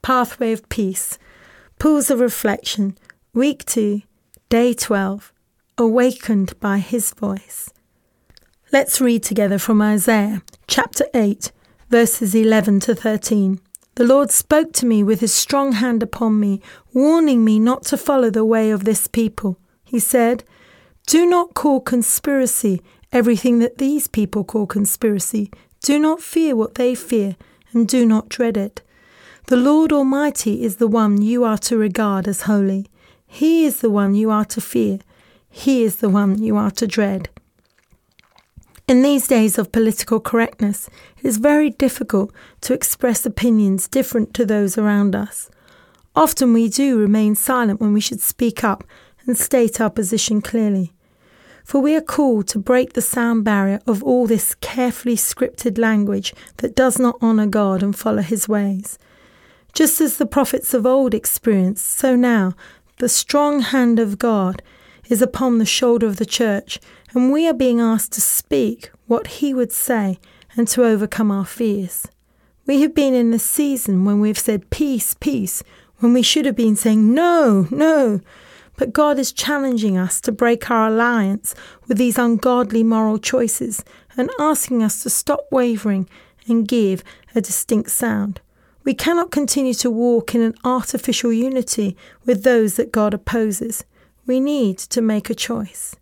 Pathway of Peace, Pools of Reflection, Week 2, Day 12, Awakened by His Voice. Let's read together from Isaiah, chapter 8, verses 11 to 13. The Lord spoke to me with His strong hand upon me, warning me not to follow the way of this people. He said, "Do not call conspiracy everything that these people call conspiracy. Do not fear what they fear, and do not dread it. The Lord Almighty is the one you are to regard as holy. He is the one you are to fear. He is the one you are to dread." In these days of political correctness, it is very difficult to express opinions different to those around us. Often we do remain silent when we should speak up and state our position clearly. For we are called to break the sound barrier of all this carefully scripted language that does not honour God and follow His ways. Just as the prophets of old experienced, so now the strong hand of God is upon the shoulder of the church, and we are being asked to speak what He would say and to overcome our fears. We have been in a season when we've said peace, peace, when we should have been saying no, no. But God is challenging us to break our alliance with these ungodly moral choices and asking us to stop wavering and give a distinct sound. We cannot continue to walk in an artificial unity with those that God opposes. We need to make a choice.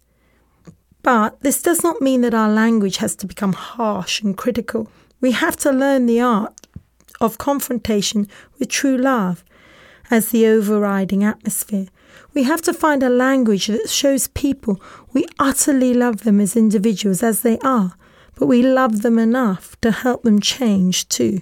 But this does not mean that our language has to become harsh and critical. We have to learn the art of confrontation with true love as the overriding atmosphere. We have to find a language that shows people we utterly love them as individuals as they are, but we love them enough to help them change too.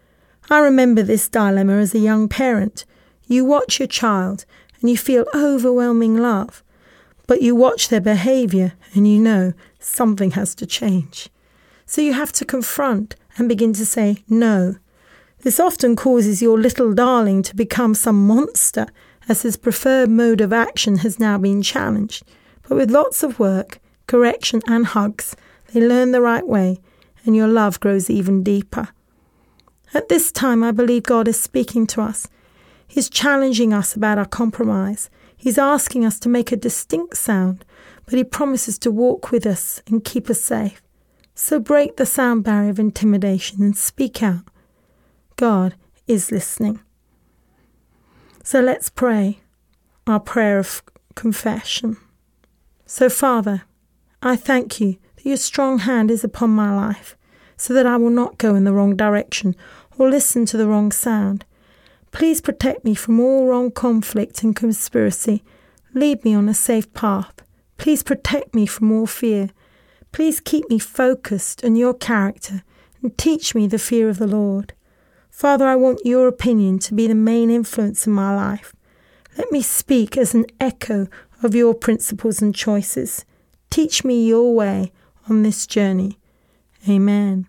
I remember this dilemma as a young parent. You watch your child and you feel overwhelming love, but you watch their behaviour and you know something has to change. So you have to confront and begin to say no. This often causes your little darling to become some monster, as his preferred mode of action has now been challenged. But with lots of work, correction and hugs, they learn the right way and your love grows even deeper. At this time, I believe God is speaking to us. He's challenging us about our compromise. He's asking us to make a distinct sound, but He promises to walk with us and keep us safe. So break the sound barrier of intimidation and speak out. God is listening. So let's pray our prayer of confession. So Father, I thank You that Your strong hand is upon my life, so that I will not go in the wrong direction or listen to the wrong sound. Please protect me from all wrong conflict and conspiracy. Lead me on a safe path. Please protect me from all fear. Please keep me focused on Your character and teach me the fear of the Lord. Father, I want Your opinion to be the main influence in my life. Let me speak as an echo of Your principles and choices. Teach me Your way on this journey. Amen.